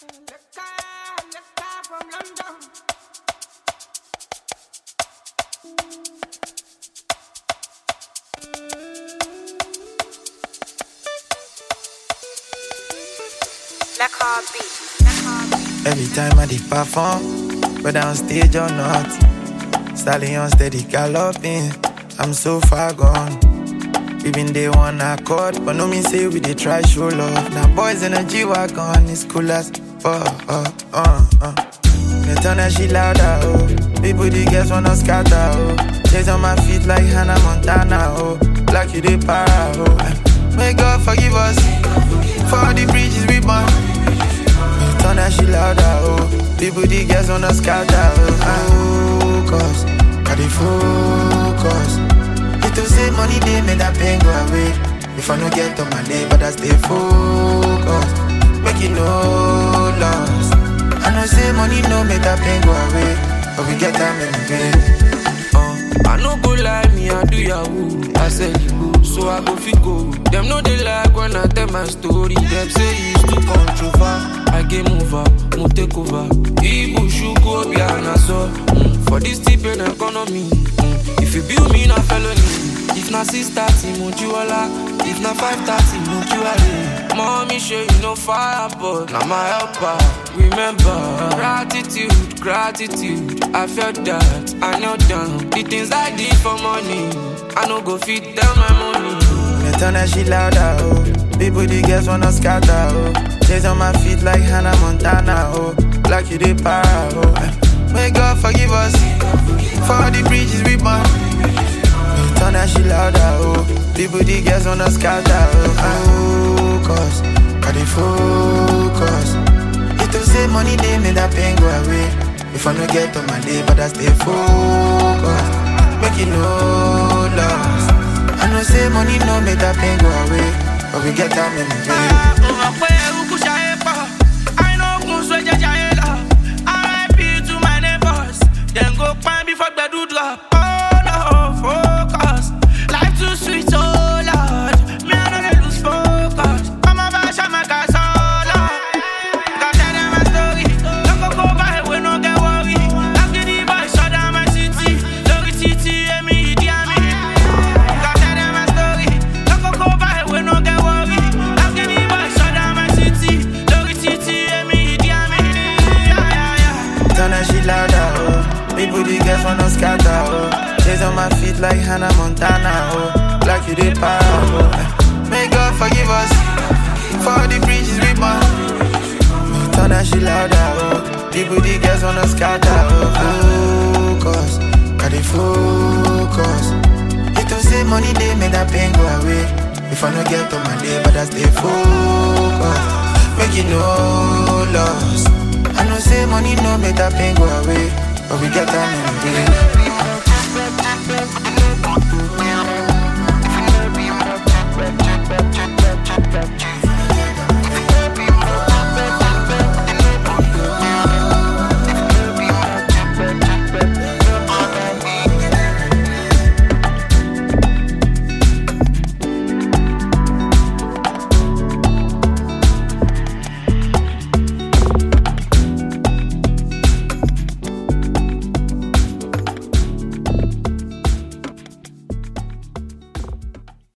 From London. Every time I did perform, whether on stage or not, stallion steady galloping, I'm so far gone. Even they one accord, but no mean say we dey try show love. Now boys in a G-Wagon, it's cool as They turn that shit louder, oh. People the girls wanna scatter, oh. Chase on my feet like Hannah Montana, oh. Like you dey para, oh. May God forgive us for all the bridges we burn. Turn that shit louder, oh. People the girls wanna scatter, oh. Focus, I dey focus. It to say money they make that pain go away. If I no get on my day, but I stay focused. Make it no loss. I know say money no make that pain go away, but we get time in the day. I no go lie, me I do yahoo. I said you go, so I go fit go. Them know they like when I tell my story. Them say it's too controversial. I game over, mo take over. Ibu shuku obiana so. For this tip in economy, if you build me na felony. If na 630, mo jiwala. If na 530, mo jiwale. Mommy show you no fire, but now my helper. Remember, gratitude. I felt that, I knelt down. The things I did for money, I no go fit down my money. They turn that shit louder, oh. People the girls wanna scatter, oh. Chase on my feet like Hannah Montana, oh. Like you dey para, oh. May God forgive us for all the bridges we burn. They turn that shit louder, oh. People the girls wanna scatter, oh. Focus, I dey focus. It to say money they make that pain go away. If I no get on my day, but I stay focused. Make it no loss. I know say money no make that pain go away, but we get time in the day. I know RIP to my neighbors. Then go find before the do drop. Oh no, focus. Life too sweet, oh Lord. Me I know they lose focus. I'm a bash, I'm a gas, oh Lord. Got tell them my story. Don't go by, we no get worry. I'm the boy, shut down my city. Lori Titi, me, Diami. Got tell them my story. Don't go by, we no get worry. I'm the boy, shut down my city. Lori Titi, me, Diami. Turn that shit louder, oh. People the girls wanna scatter, oh. Chase on my feet like Hannah Montana, oh. Like you dey para, oh. May God forgive us for all the bridges we burn. Turn that shit louder, oh. People the girls wanna scatter, oh. Focus, I dey focus. It to say money they make that pain go away. If I no get on my day, but I stay focused. Make it no loss. I know say money no make that pain go away, but we get time in the day.